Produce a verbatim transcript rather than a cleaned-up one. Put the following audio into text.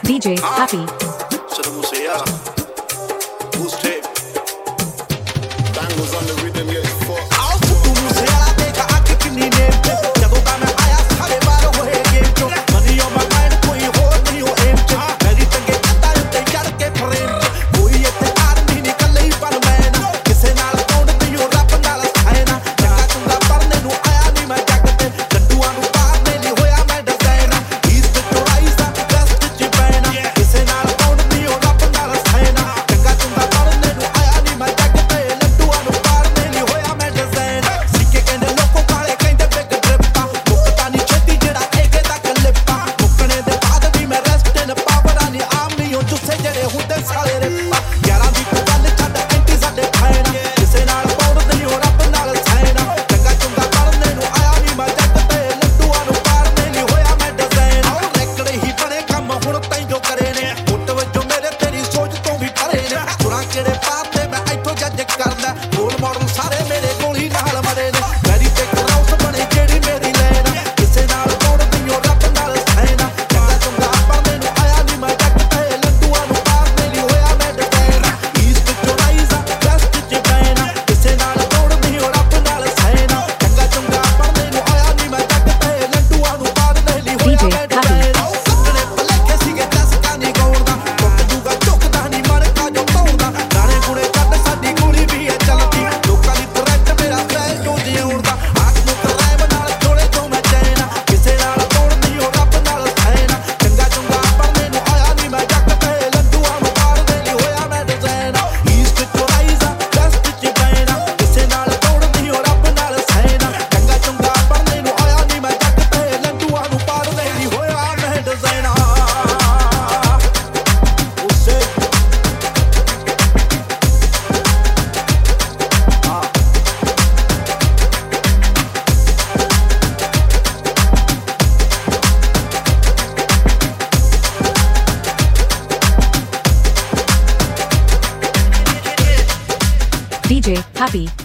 D J Happy. Should have say yeah. Who's tape? Bangles on the rhythm, yeah, fuck. I'll put the music I take a kick in the name. Jago da main aaya sare baar hoye game cho. Money on my mind, koi aur nahi ho aim cho. Meri tange kata utte kar ke frame cho. Koi itte aar nahi nikal hi par main na. Kise naal kaun diyo rap naal sae na. Changa chunga parne nu aaya nahi main jag te. Landuan nu paarne li hoya main designer. He's the choice da best chi paina. Kise naal kaun diyo rap naal sae na. Changa chunga parne nu aaya nahi main jag te. Landuan nu paarne li hoya main designer. Sikke kende loko kaale kende big drippa. Mukta ni cheti jeda eke da kalippa. Mukne de baad vi main rest in power ani aam nahi ho jusse jede hunde saale rippa. Yaran di tu ਗੱਲ ਛੱਡ anti ਸਾਡੇ ਖਾਇਨਾ. ਕਿਸੇ ਨਾਲ ਪੌੜ ਨਹੀਂ ਹੋ ਰੱਬ ਨਾਲ ਸਾਇਨਾ. ਚੰਗਾ ਚੁੰਗਾ ਕਰਨੇ ਨੂੰ ਆਇਆ ਨਹੀਂ ਮੈਂ ਜੱਗ ਤੇ. ਲੱਡੂਆਂ ਨੂੰ ਪਾਰਨੇ ਲਈ ਹੋਇਆ ਮੈਂ ਡਿਜ਼ਾਈਨ. ਰੈਕੜੇ ਹੀ ਬਣੇ ਕੰਮ ਹੁਣ ਤੈਂ ਜੋ ਕਰੇ ਨੇ. ਮੁੱਟ ਵਜੋਂ ਮੇਰੇ ਤੇਰੀ ਸੋਚ ਤੋਂ ਵੀ ਪਰੇ ਨੇ. ਸੁਰਾਂ ਕਿਹੜੇ ਪਾਤੇ ਮੈਂ ਇੱਥੋਂ ਜੱਜ ਕਰਦਾ. ਰੋਲ ਮਾਡਲ ਸਾਰੇ ਮੇਰੇ ਕੋਲ ਹੀ ਨਾਲ ਮਰੇ ਨੇ. ਮੈਰੀ ਤੇ ਕਰਾਉਸ ਬਣੇ ਜਿਹੜੀ ਮੇਰੀ ਲੈਣ. ਕਿਸੇ ਨਾਲ ਪੌੜ ਨਹੀਂ ਹੋ ਰੱਬ ਨਾਲ ਸਾਇਨਾ. ਚੰਗਾ ਚੁੰਗਾ ਕਰਨੇ ਨੂੰ ਆਇਆ ਨਹੀਂ ਮੈਂ ਜੱਗ ਤੇ. ਲੱਡੂਆਂ ਨੂੰ ਪਾਰਨੇ ਲਈ ਹੋਇਆ ਮੈਂ ਡਿਜ਼ਾਈਨ. ਈਸਟ ਚੋਰਾਈਜ਼ਾ ਵੈਸਟ ਚ ਪੈਣਾ. ਕਿਸੇ ਨਾਲ ਪੌੜ ਨਹੀਂ ਹੋ ਰੱਬ ਨਾਲ ਸਾਇਨਾ. ਚੰਗਾ ਚੁੰਗਾ ਕਰਨੇ ਨੂੰ ਆਇਆ ਨਹੀਂ ਮੈਂ ਜੱਗ ਤੇ. ਲੱਡੂਆਂ ਨੂੰ ਪਾਰਨੇ ਲਈ ਹੋਇਆ ਮੈਂ ਡਿਜ਼ਾਈਨ. ਸੱਜਣੇ ਭਲੇਖੇ ਸੀਗੇ ਦਸਕਾਂ ਨਹੀਂ ਗਾਉਣ ਦਾ. ਟੁੱਟ ਜੂਗਾ ਝੁਕਦਾ ਨਹੀਂ ਮਰ ਕਾ ਜੋ ਧੌਂਦਾ. ਗਾਣੇ ਗੁਣੇ ਕੱਢ ਸਾਡੀ ਗੋਲੀ ਵੀ ਹੈ ਚੱਲਦੀ. ਲੋਕਾਂ ਦੀ ਥ੍ਰੈਟ ਮੇਰਾ ਸਹਿ ਜੋ ਜਿਉਣ ਦਾ. ਆਖ ਨੂੰ ਕਰਾਇਮ ਨਾਲ ਜੋੜੇ ਤੋਂ ਮੈਂ ਚੈਨਾ. ਕਿਸੇ ਨਾਲ ਪੌੜ ਨਹੀਂ ਹੋ ਰੱਬ ਨਾਲ ਸਾਇਨਾ. ਚੰਗਾ ਚੁੰਗਾ ਕਰਨੇ ਨੂੰ ਆਇਆ ਨਹੀਂ ਮੈਂ ਜੱਗ ਤੇ. ਲੱਡੂਆਂ ਨੂੰ ਪਾਰਨੇ ਲਈ ਹੋਇਆ ਮੈਂ ਡਿਜ਼ਾਈਨ. ਈਸਟ ਚੋਰਾਈਜ਼ਾ ਵੈਸਟ ਚ ਪੈਣਾ. ਕਿਸੇ ਨਾਲ ਪੌੜ ਨਹੀਂ ਹੋ ਰੱਬ ਨਾਲ ਸਾਇਨਾ. ਚੰਗਾ ਚੁੰਗਾ ਕਰਨੇ ਨੂੰ ਆਇਆ ਨਹੀਂ ਮੈਂ ਜੱਗ ਤੇ. ਲੱਡੂਆਂ ਨੂੰ ਪਾਰਨੇ ਲਈ ਹੋਇਆ ਮੈਂ ਡਿਜ਼ਾਈਨ. ਉਸੇ D J Happy.